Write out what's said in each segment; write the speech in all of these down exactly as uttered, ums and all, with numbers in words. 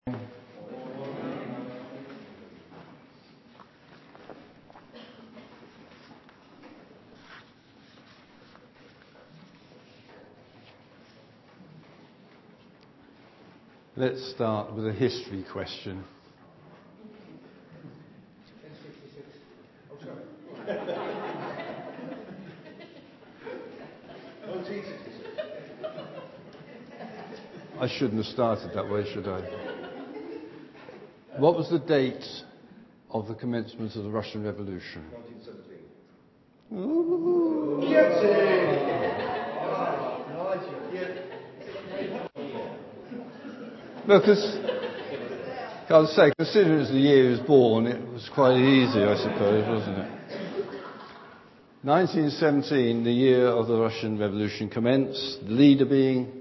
Let's start with a history question. I shouldn't have started that way, should I? What was the date of the commencement of the Russian Revolution? nineteen seventeen. Ooh. Get it! No, because, I was say, considering it was the year he was born, it was quite easy, I suppose, wasn't it? nineteen seventeen, the year of the Russian Revolution commenced, the leader being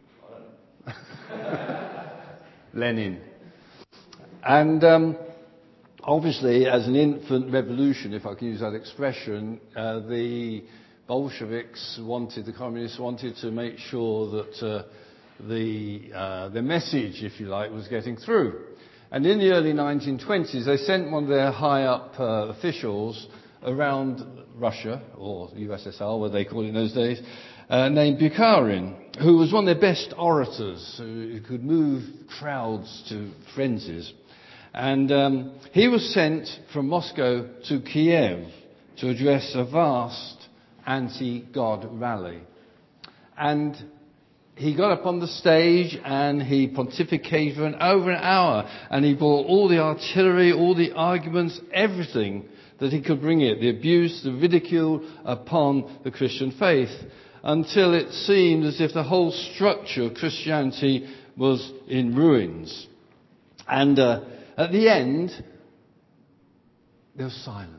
Lenin. And um, obviously, as an infant revolution, if I can use that expression, uh, the Bolsheviks wanted, the communists wanted to make sure that uh, the uh, the message, if you like, was getting through. And in the early nineteen twenties, they sent one of their high-up uh, officials around Russia, or U S S R, what they called it in those days, uh, named Bukharin, who was one of their best orators, who could move crowds to frenzies. And um, he was sent from Moscow to Kiev to address a vast anti-God rally. And he got up on the stage and he pontificated for an over an hour, and he brought all the artillery, all the arguments, everything that he could bring it, the abuse, the ridicule upon the Christian faith, until it seemed as if the whole structure of Christianity was in ruins. And uh, at the end, there was silence.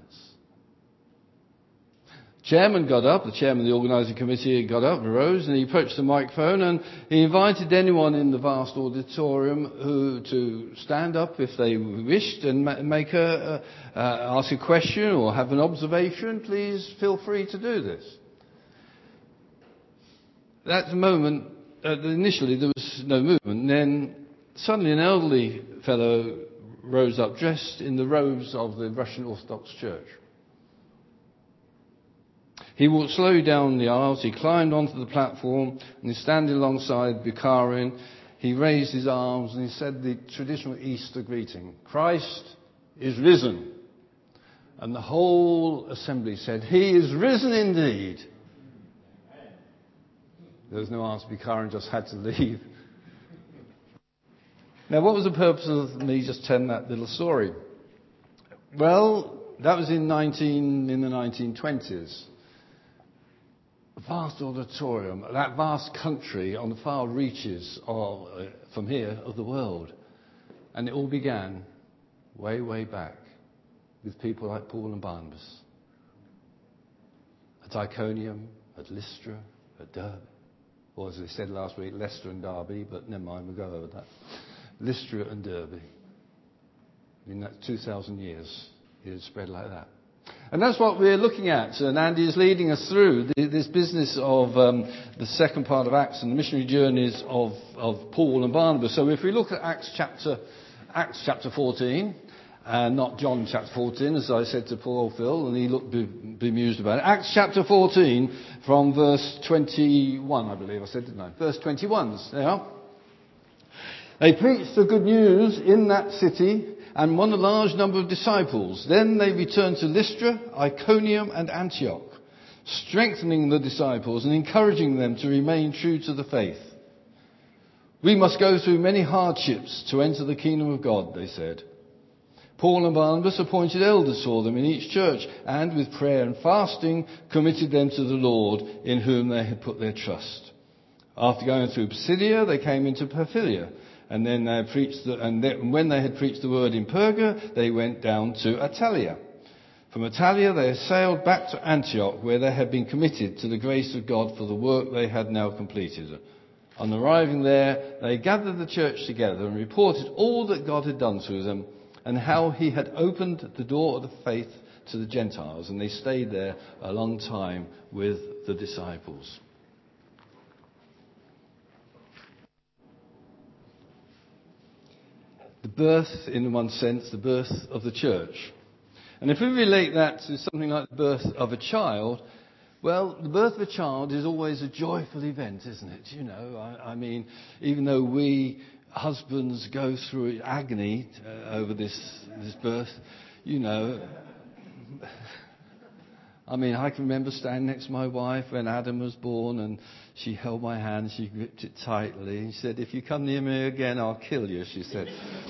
Chairman got up, the chairman of the organising committee got up, arose, and he approached the microphone, and he invited anyone in the vast auditorium who to stand up if they wished and ma- make a, uh, uh, ask a question or have an observation. Please feel free to do this. At the moment, uh, initially there was no movement. Then suddenly an elderly fellow rose up, dressed in the robes of the Russian Orthodox Church. He walked slowly down the aisles, he climbed onto the platform, and he's standing alongside Bukharin. He raised his arms and he said the traditional Easter greeting, "Christ is risen." And the whole assembly said, "He is risen indeed." There was no answer. Bukharin just had to leave. Now, what was the purpose of me just telling that little story? Well, that was in nineteen in the nineteen twenties. A vast auditorium, that vast country on the far reaches of, uh, from here of the world. And it all began way, way back with people like Paul and Barnabas. At Iconium, at Lystra, at Derbe. Or as they said last week, Leicester and Derby, but never mind, we'll go over that. Lystra and Derbe. In that two thousand years, it had spread like that. And that's what we're looking at, and Andy is leading us through this business of um, the second part of Acts and the missionary journeys of, of Paul and Barnabas. So if we look at Acts chapter, Acts chapter fourteen, uh, not John chapter fourteen, as I said to Paul Phil, and he looked be, bemused about it. Acts chapter fourteen, from verse twenty-one, I believe I said, didn't I? Verse twenty-one, there. They preached the good news in that city and won a large number of disciples. Then they returned to Lystra, Iconium and Antioch, strengthening the disciples and encouraging them to remain true to the faith. "We must go through many hardships to enter the kingdom of God," they said. Paul and Barnabas appointed elders for them in each church, and with prayer and fasting committed them to the Lord, in whom they had put their trust. After going through Pisidia, they came into Pamphylia. And then they preached, the, and then when they had preached the word in Perga, they went down to Attalia. From Attalia, they sailed back to Antioch, where they had been committed to the grace of God for the work they had now completed. On arriving there, they gathered the church together and reported all that God had done through them, and how he had opened the door of the faith to the Gentiles. And they stayed there a long time with the disciples. the birth, in one sense, the birth of the church. And if we relate that to something like the birth of a child, well, the birth of a child is always a joyful event, isn't it? You know, I, I mean, even though we husbands go through agony uh, over this this birth, you know. I mean, I can remember standing next to my wife when Adam was born, and she held my hand, she gripped it tightly, and she said, "If you come near me again, I'll kill you," she said.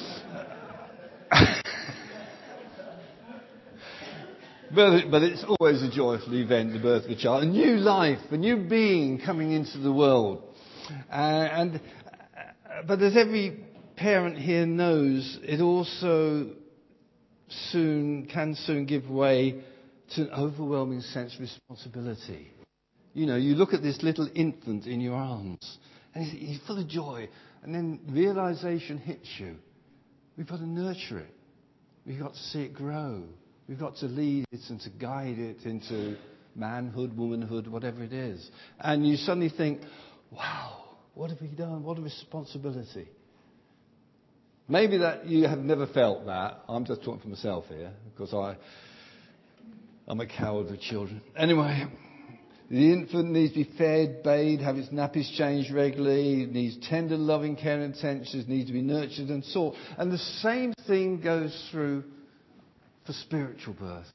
But, but it's always a joyful event, the birth of a child. A new life, a new being coming into the world. Uh, and uh, But as every parent here knows, it also soon can soon give way to an overwhelming sense of responsibility. You know, you look at this little infant in your arms, and he's, he's full of joy, and then realization hits you. We've got to nurture it. We've got to see it grow. We've got to lead it and to guide it into manhood, womanhood, whatever it is. And you suddenly think, wow, what have we done? What a responsibility. Maybe that you have never felt that. I'm just talking for myself here, because I, I'm a coward with children. Anyway, the infant needs to be fed, bathed, have its nappies changed regularly. It needs tender, loving care and attention. Needs to be nurtured and sought. And the same thing goes through for spiritual birth.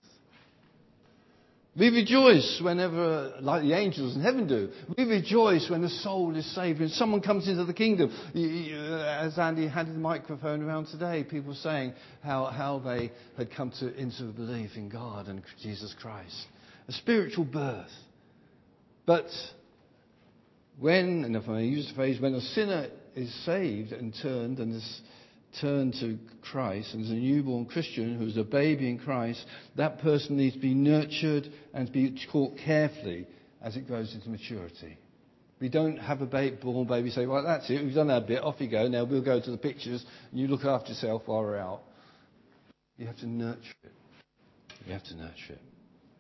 We rejoice whenever, like the angels in heaven do, we rejoice when the soul is saved, when someone comes into the kingdom. As Andy handed the microphone around today, people saying how, how they had come to into a belief in God and Jesus Christ. A spiritual birth. But when, and if I use the phrase, when a sinner is saved and turned and is turned to Christ, and as a newborn Christian who's a baby in Christ, that person needs to be nurtured and to be taught carefully as it grows into maturity. We don't have a baby, born baby say, "Well, that's it, we've done our bit, off you go, now we'll go to the pictures and you look after yourself while we're out." You have to nurture it. You have to nurture it.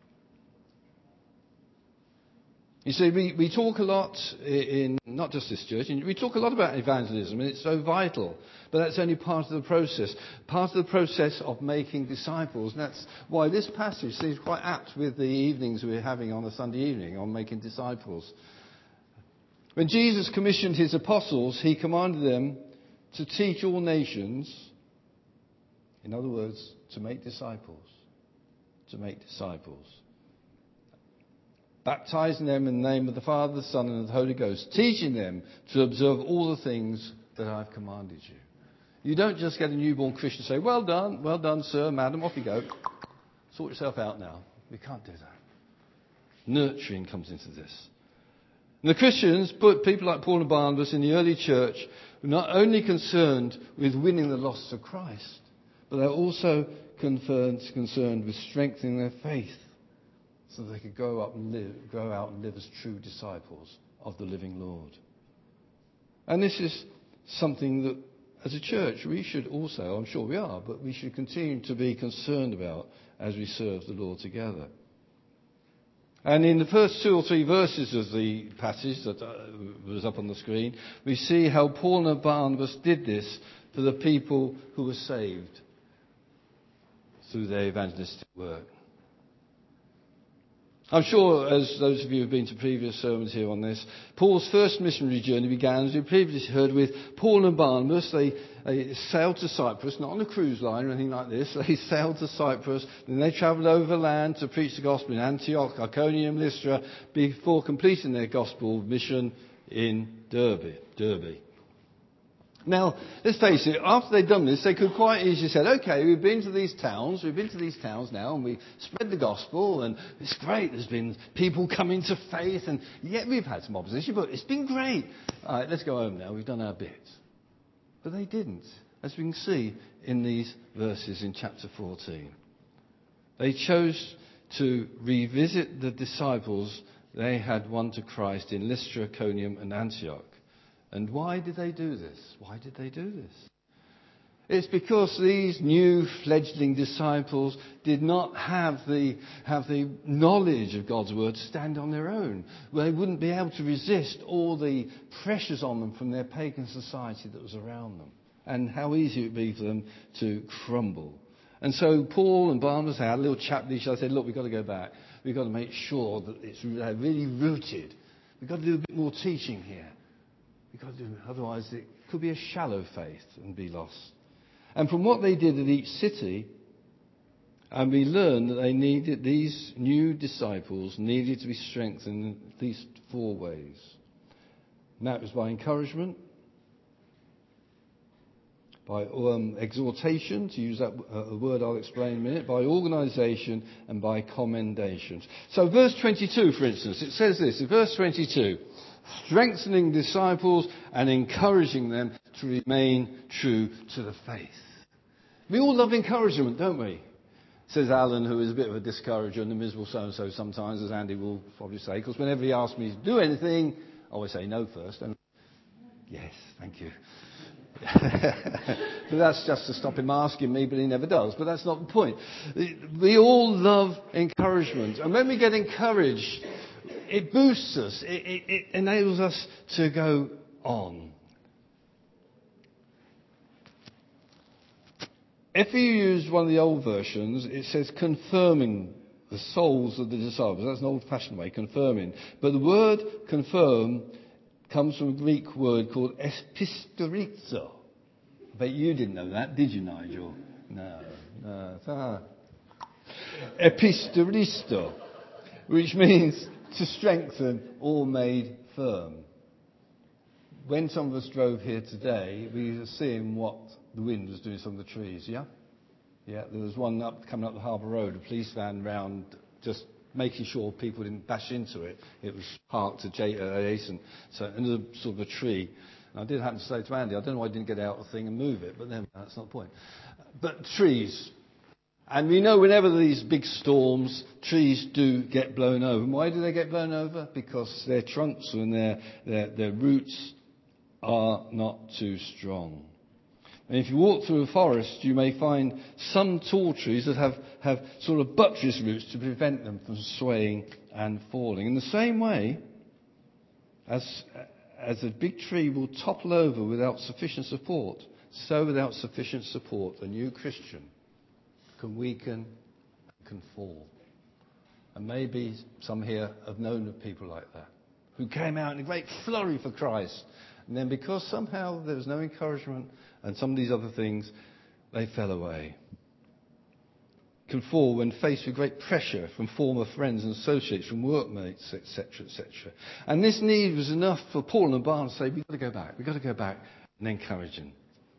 You see, we, we talk a lot in, not just this church, we talk a lot about evangelism, and it's so vital. But that's only part of the process. Part of the process of making disciples. And that's why this passage seems quite apt with the evenings we're having on a Sunday evening on making disciples. When Jesus commissioned his apostles, he commanded them to teach all nations. In other words, to make disciples. To make disciples. Baptizing them in the name of the Father, the Son, and of the Holy Ghost. Teaching them to observe all the things that I've commanded you. You don't just get a newborn Christian and say, "Well done, well done, sir, madam, off you go. Sort yourself out now." We can't do that. Nurturing comes into this. And the Christians, put people like Paul and Barnabas in the early church, were not only concerned with winning the lost to Christ, but they're also concerned, concerned with strengthening their faith, so they could grow up and live, grow out and live as true disciples of the living Lord. And this is something that, as a church, we should also, I'm sure we are, but we should continue to be concerned about as we serve the Lord together. And in the first two or three verses of the passage that was up on the screen, we see how Paul and Barnabas did this for the people who were saved through their evangelistic work. I'm sure, as those of you who have been to previous sermons here on this, Paul's first missionary journey began, as we previously heard, with Paul and Barnabas. They, they sailed to Cyprus, not on a cruise line or anything like this. They sailed to Cyprus, then they travelled overland to preach the gospel in Antioch, Iconium, Lystra, before completing their gospel mission in Derbe. Derbe. Now, let's face it, after they'd done this, they could quite easily say, "Okay, we've been to these towns, we've been to these towns now, and we spread the gospel, and it's great, there's been people coming to faith, and yet we've had some opposition, but it's been great. All right, let's go home now, we've done our bit." But they didn't, as we can see in these verses in chapter fourteen. They chose to revisit the disciples they had won to Christ in Lystra, Iconium, and Antioch. And why did they do this? Why did they do this? It's because these new fledgling disciples did not have the, have the knowledge of God's word to stand on their own. They wouldn't be able to resist all the pressures on them from their pagan society that was around them. and how easy it would be for them to crumble. And so Paul and Barnabas had a little chat with each other. Said, look, we've got to go back. We've got to make sure that it's really rooted. We've got to do a bit more teaching here. We've got to do, otherwise it could be a shallow faith and be lost. And from what they did at each city, and we learned that they needed, these new disciples needed to be strengthened in at least four ways. And that was by encouragement, by um, exhortation, to use that uh, word I'll explain in a minute, by organisation, and by commendations. So verse twenty-two, for instance, it says this, in verse twenty-two, strengthening disciples and encouraging them to remain true to the faith. We all love encouragement, don't we? Says Alan, who is a bit of a discourager and a miserable so-and-so sometimes, as Andy will probably say, because whenever he asks me to do anything, I always say no first. Don't I? Yes, thank you. But that's just to stop him asking me, but he never does. But that's not the point. We all love encouragement. And when we get encouraged, it boosts us. It, it, it enables us to go on. If you use one of the old versions, it says confirming the souls of the disciples. That's an old-fashioned way, confirming. But the word confirm comes from a Greek word called episterizo. But you didn't know that, did you, Nigel? No, no. Ah. Episteristo, which means to strengthen or made firm. When some of us drove here today, we were seeing what the wind was doing to some of the trees, yeah? Yeah, there was one up coming up the Harbour Road, a police van round, just making sure people didn't bash into it. It was parked adjacent, so under sort of a tree. And I did happen to say to Andy, I don't know why I didn't get out of the thing and move it, but then that's not the point. But trees. And we know whenever these big storms, trees do get blown over. And why do they get blown over? Because their trunks and their, their, their roots are not too strong. And if you walk through a forest, you may find some tall trees that have, have sort of buttress roots to prevent them from swaying and falling. In the same way, as, as a big tree will topple over without sufficient support, so without sufficient support, a new Christian can weaken, can fall. And maybe some here have known of people like that, who came out in a great flurry for Christ. And then because somehow there was no encouragement and some of these other things, they fell away. Can fall when faced with great pressure from former friends and associates, from workmates, et cetera, et cetera. And this need was enough for Paul and Barnabas to say, we've got to go back, we've got to go back and encourage them.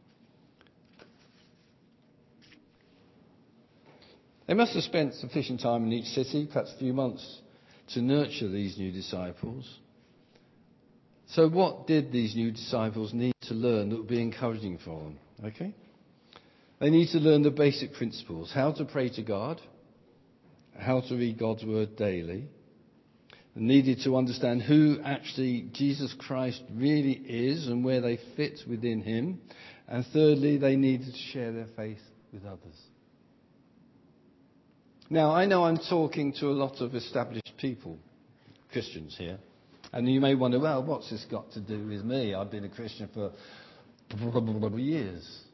They must have spent sufficient time in each city, perhaps a few months, to nurture these new disciples. So what did these new disciples need to learn that would be encouraging for them? Okay? They need to learn the basic principles. How to pray to God. How to read God's word daily. They needed to understand who actually Jesus Christ really is and where they fit within him. And thirdly, they needed to share their faith with others. Now, I know I'm talking to a lot of established people, Christians here. And you may wonder, well, what's this got to do with me? I've been a Christian for years.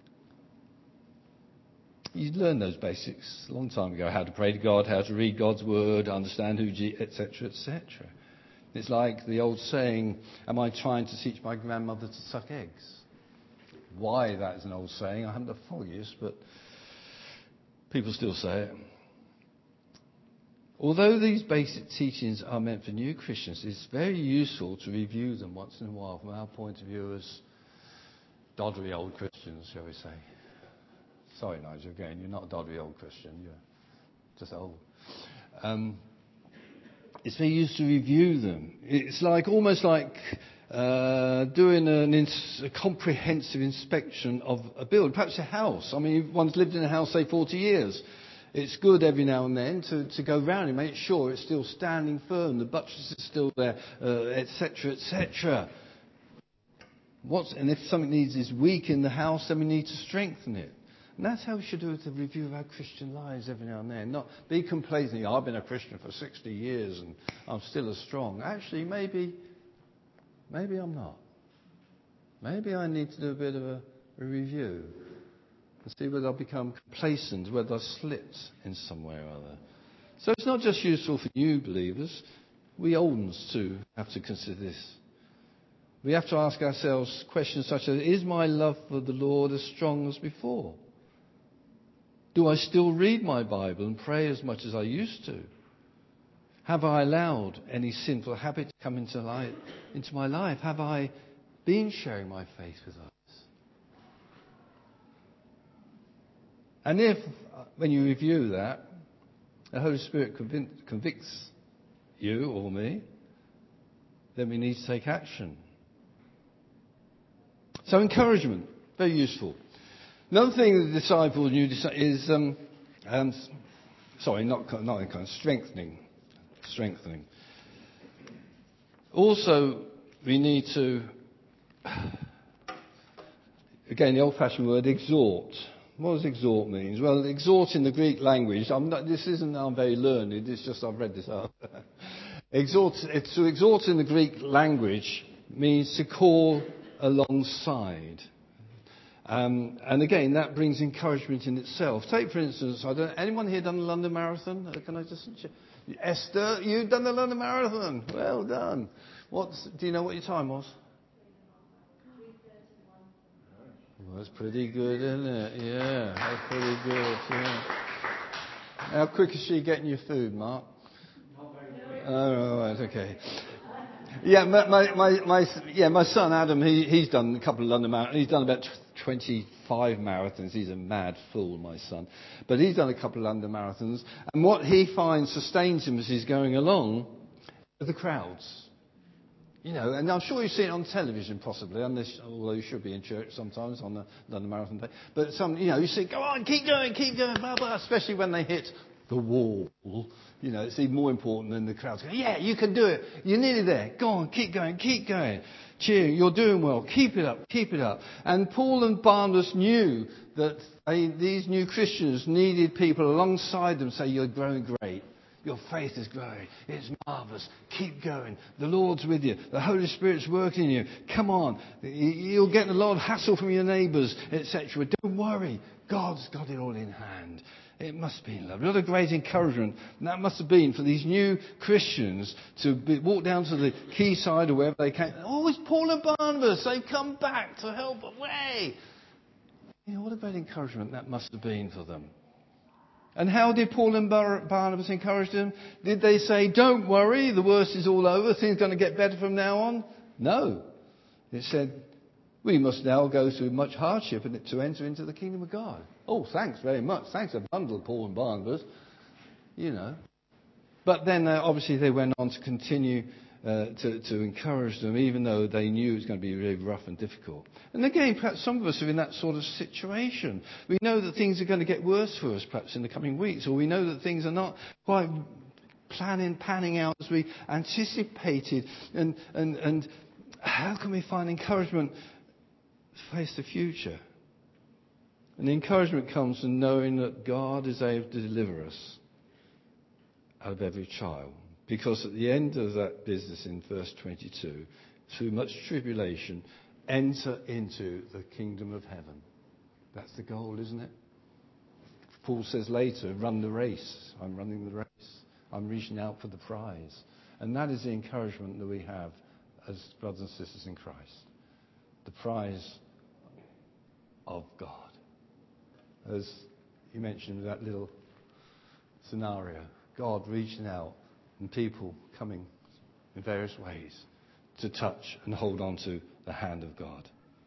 You learned those basics a long time ago. How to pray to God, how to read God's word, understand who, et cetera, et cetera. It's like the old saying, am I trying to teach my grandmother to suck eggs? Why that is an old saying, I haven't the foggiest, but people still say it. Although these basic teachings are meant for new Christians, it's very useful to review them once in a while from our point of view as doddery old Christians, shall we say. Sorry, Nigel, again, you're not a doddery old Christian, you're just old. Um, it's very useful to review them. It's like almost like uh, doing an ins- a comprehensive inspection of a building, perhaps a house. I mean, one's lived in a house, say, forty years. It's good every now and then to, to go round and make sure it's still standing firm, the buttress is still there, uh, et cetera, et cetera. What's, and if something needs is weak in the house, then we need to strengthen it. And that's how we should do it, a review of our Christian lives every now and then. Not be complacent. I've been a Christian for sixty years and I'm still as strong. Actually, maybe, maybe I'm not. Maybe I need to do a bit of a a review, and see whether I've become complacent, whether I've slipped in some way or other. So it's not just useful for new believers. We old ones too have to consider this. We have to ask ourselves questions such as, is my love for the Lord as strong as before? Do I still read my Bible and pray as much as I used to? Have I allowed any sinful habit to come into, life, into my life? Have I been sharing my faith with others? And if, when you review that, the Holy Spirit convic- convicts you or me, then we need to take action. So encouragement, very useful. Another thing the disciples knew is, um, um, sorry, not not encouragement, strengthening, strengthening. Also, we need to, again, the old-fashioned word, exhort. What does exhort mean? Well, exhort in the Greek language, I'm not, this isn't I'm very learned, it's just I've read this out. exhort, it's, to exhort in the Greek language means to call alongside. Um, and again, that brings encouragement in itself. Take, for instance, I don't, anyone here done the London Marathon? Can I just... Esther, you've done the London Marathon. Well done. What's, do you know what your time was? Well, that's pretty good, isn't it? Yeah, that's pretty good. Yeah. How quick is she getting your food, Mark? Not very quick. Oh, right, okay. Yeah, my, my, my, my, yeah, my son Adam, he, he's done a couple of London marathons. He's done about twenty-five marathons. He's a mad fool, my son. But he's done a couple of London marathons. And what he finds sustains him as he's going along are the crowds. You know, and I'm sure you've seen it on television possibly, unless, although you should be in church sometimes on the London Marathon day. But some, you know, you see, go on, keep going, keep going, blah, blah, especially when they hit the wall. You know, it's even more important than the crowds going, yeah, you can do it. You're nearly there. Go on, keep going, keep going. Cheer, you're doing well. Keep it up, keep it up. And Paul and Barnabas knew that they, these new Christians needed people alongside them say, you're growing great. Your faith is growing. It's marvellous. Keep going. The Lord's with you. The Holy Spirit's working in you. Come on. You'll get a lot of hassle from your neighbours, et cetera. Don't worry. God's got it all in hand. It must be love. What a great encouragement that must have been for these new Christians to be, walk down to the quayside or wherever they came. Oh, it's Paul and Barnabas. They've come back to help away. You know, what a great encouragement that must have been for them. And how did Paul and Bar- Barnabas encourage them? Did they say, don't worry, the worst is all over, things are going to get better from now on? No. It said, we must now go through much hardship to enter into the kingdom of God. Oh, thanks very much. Thanks a bundle, Paul and Barnabas. You know. But then uh, obviously they went on to continue uh, to, to encourage them, even though they knew it was going to be really rough and difficult. And again, perhaps some of us are in that sort of situation. We know that things are going to get worse for us perhaps in the coming weeks, or we know that things are not quite planning, panning out as we anticipated. And, and, and how can we find encouragement to face the future? And the encouragement comes from knowing that God is able to deliver us out of every trial. Because at the end of that business in verse twenty-two, through much tribulation, enter into the kingdom of heaven. That's the goal, isn't it? Paul says later, run the race. I'm running the race. I'm reaching out for the prize. And that is the encouragement that we have as brothers and sisters in Christ. The prize of God. As you mentioned that little scenario, God reaching out and people coming in various ways to touch and hold on to the hand of God.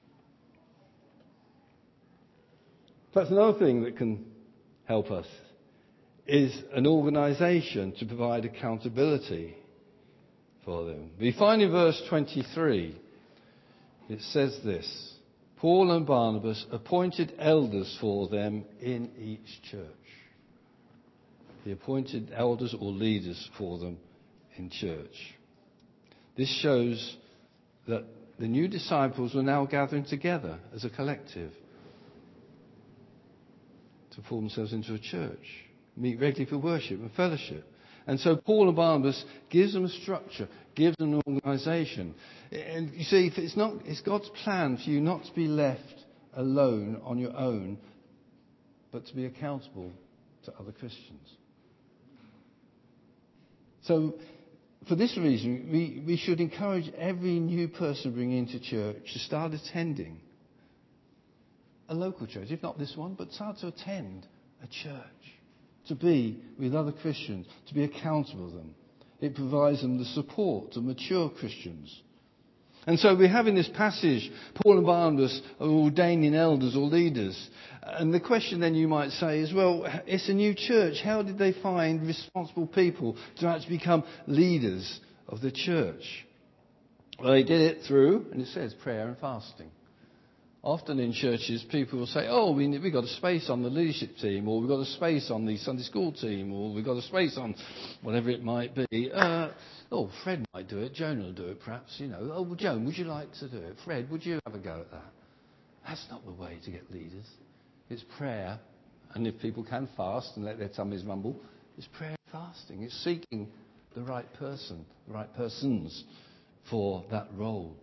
That's another thing that can help us is an organisation to provide accountability for them. We find in verse twenty-three, it says this, Paul and Barnabas appointed elders for them in each church. He appointed elders or leaders for them in church. This shows that the new disciples were now gathering together as a collective to form themselves into a church, meet regularly for worship and fellowship. And so Paul and Barnabas gives them a structure, gives them an organisation. And you see, it's not, it's God's plan for you not to be left alone on your own, but to be accountable to other Christians. So, for this reason, we, we should encourage every new person bringing into church to start attending a local church, if not this one, but start to attend a church, to be with other Christians, to be accountable to them. It provides them the support of mature Christians. And so we have in this passage, Paul and Barnabas are ordaining elders or leaders. And the question then you might say is, well, it's a new church. How did they find responsible people to actually become leaders of the church? Well, they did it through, and it says, prayer and fasting. Often in churches, people will say, oh, we, we've got a space on the leadership team, or we've got a space on the Sunday school team, or we've got a space on whatever it might be. Uh, oh, Fred might do it. Joan will do it, perhaps. You know, oh, well, Joan, would you like to do it? Fred, would you have a go at that? That's not the way to get leaders. It's prayer, and if people can fast and let their tummies rumble, it's prayer and fasting. It's seeking the right person, the right persons for that role.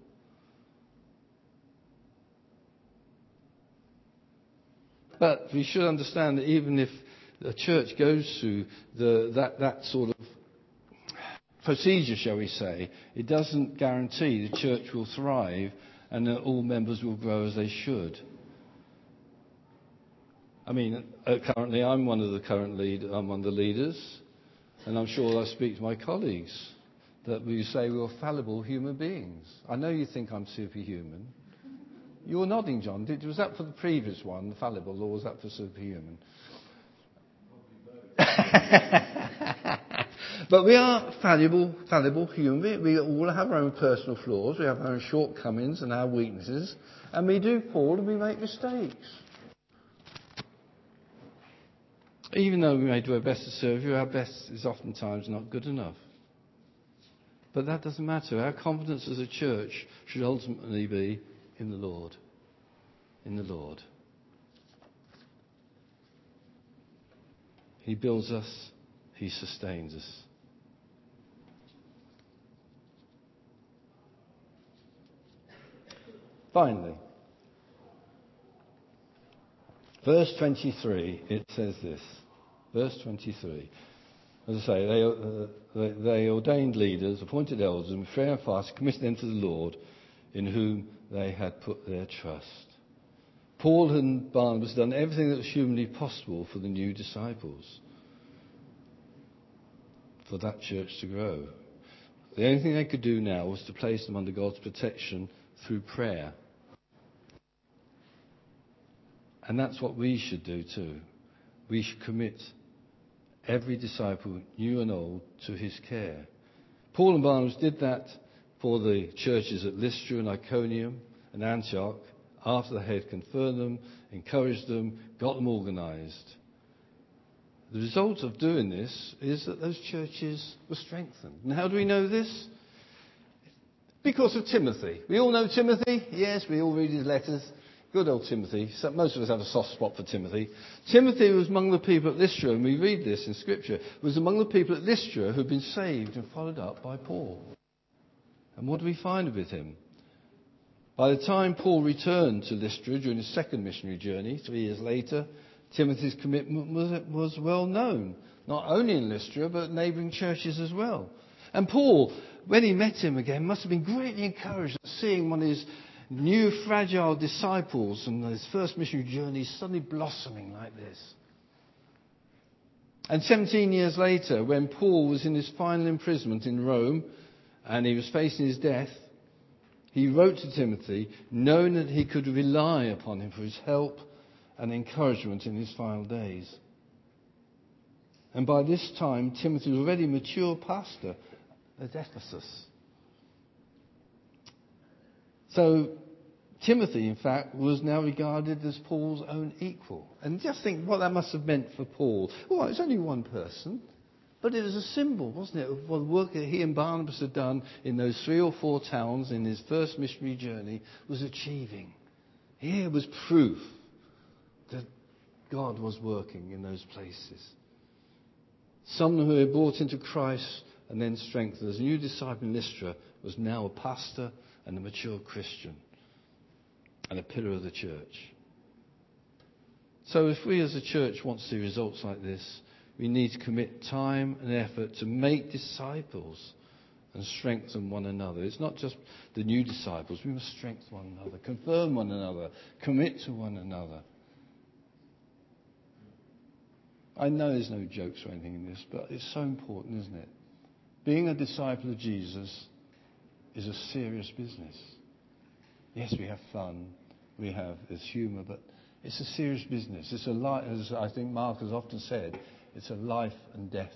But we should understand that even if the church goes through the, that, that sort of procedure, shall we say, it doesn't guarantee the church will thrive and that all members will grow as they should. I mean, uh, currently I'm one of the current lead, I'm one of the leaders, and I'm sure I speak to my colleagues that we say we're fallible human beings. I know you think I'm superhuman. You're nodding, John. Did, was that for the previous one, the fallible, or was that for superhuman? But we are fallible, fallible human beings. We all have our own personal flaws. We have our own shortcomings and our weaknesses. And we do fall and we make mistakes. Even though we may do our best to serve you, our best is oftentimes not good enough. But that doesn't matter. Our confidence as a church should ultimately be in the Lord. In the Lord. He builds us. He sustains us. Finally, verse twenty-three, it says this. Verse twenty-three. As I say, they, uh, they, they ordained leaders, appointed elders, and prayer and fast committed them to the Lord, in whom they had put their trust. Paul and Barnabas had done everything that was humanly possible for the new disciples, for that church to grow. The only thing they could do now was to place them under God's protection through prayer. And that's what we should do too. We should commit every disciple, new and old, to his care. Paul and Barnabas did that for the churches at Lystra and Iconium and Antioch, after they had confirmed them, encouraged them, got them organised. The result of doing this is that those churches were strengthened. And how do we know this? Because of Timothy. We all know Timothy. Yes, we all read his letters. Good old Timothy. So most of us have a soft spot for Timothy. Timothy was among the people at Lystra, and we read this in Scripture, was among the people at Lystra who'd been saved and followed up by Paul. And what do we find with him? By the time Paul returned to Lystra during his second missionary journey, three years later, Timothy's commitment was, was well known, not only in Lystra, but neighbouring churches as well. And Paul, when he met him again, must have been greatly encouraged at seeing one of his new fragile disciples and his first missionary journey suddenly blossoming like this. And seventeen years later, when Paul was in his final imprisonment in Rome and he was facing his death, he wrote to Timothy, knowing that he could rely upon him for his help and encouragement in his final days. And by this time, Timothy was already a mature pastor at Ephesus. So Timothy, in fact, was now regarded as Paul's own equal. And just think what that must have meant for Paul. Well, it's only one person. But it was a symbol, wasn't it, of what the work that he and Barnabas had done in those three or four towns in his first missionary journey was achieving. Here was proof that God was working in those places. Someone who had brought into Christ and then strengthened as a new disciple in Lystra was now a pastor and a mature Christian and a pillar of the church. So if we as a church want to see results like this, we need to commit time and effort to make disciples and strengthen one another. It's not just the new disciples. We must strengthen one another, confirm one another, commit to one another. I know there's no jokes or anything in this, but it's so important, isn't it? Being a disciple of Jesus is a serious business. Yes, we have fun, we have this humour, but it's a serious business. It's a life, as I think Mark has often said, it's a life and death.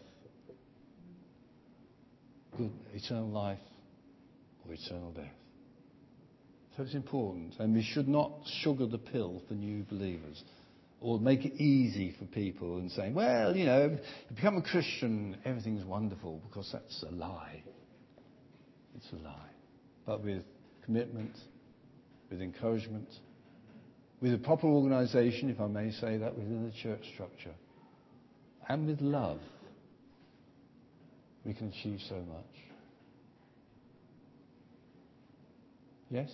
Good, eternal life or eternal death. So it's important, and we should not sugar the pill for new believers or make it easy for people and saying, well, you know, if you become a Christian, everything's wonderful, because that's a lie. It's a lie. But with commitment, with encouragement, with a proper organisation, if I may say that, within the church structure, and with love, we can achieve so much. Yes?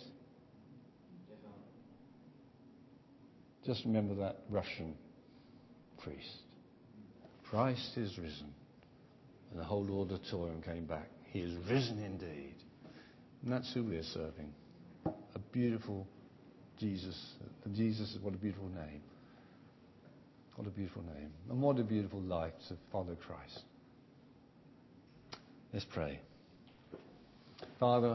Just remember that Russian priest. Christ is risen. And the whole auditorium came back. He is risen indeed. And that's who we're serving. A beautiful Jesus. Jesus, what a beautiful name. What a beautiful name. And what a beautiful life to follow Christ. Let's pray. Father,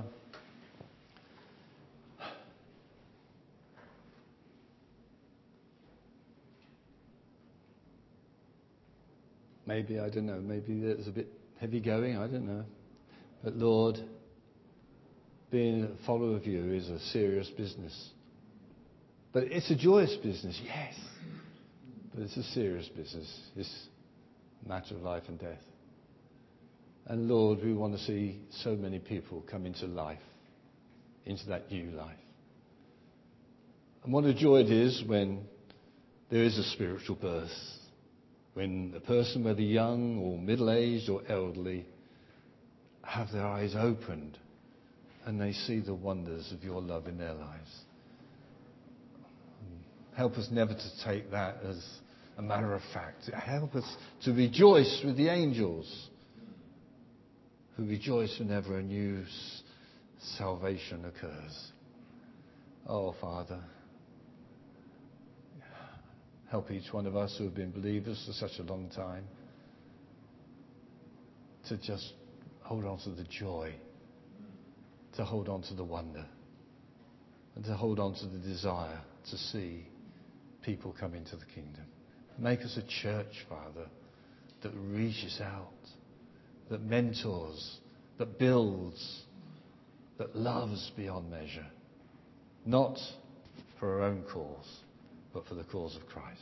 maybe, I don't know, maybe it's a bit heavy going, I don't know. But Lord, being a follower of you is a serious business. But it's a joyous business, yes. But it's a serious business. It's a matter of life and death. And Lord, we want to see so many people come into life, into that new life. And what a joy it is when there is a spiritual birth. When a person, whether young or middle-aged or elderly, have their eyes opened and they see the wonders of your love in their lives. Help us never to take that as a matter of fact. Help us to rejoice with the angels who rejoice whenever a new salvation occurs. Oh, Father, help each one of us who have been believers for such a long time to just hold on to the joy, to hold on to the wonder, and to hold on to the desire to see people come into the kingdom. Make us a church, Father, that reaches out, that mentors, that builds, that loves beyond measure. Not for our own cause, but for the cause of Christ.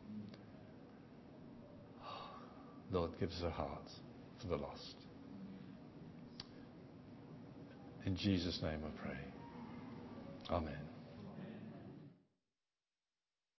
Lord, give us a heart for the lost. In Jesus' name I pray. Amen.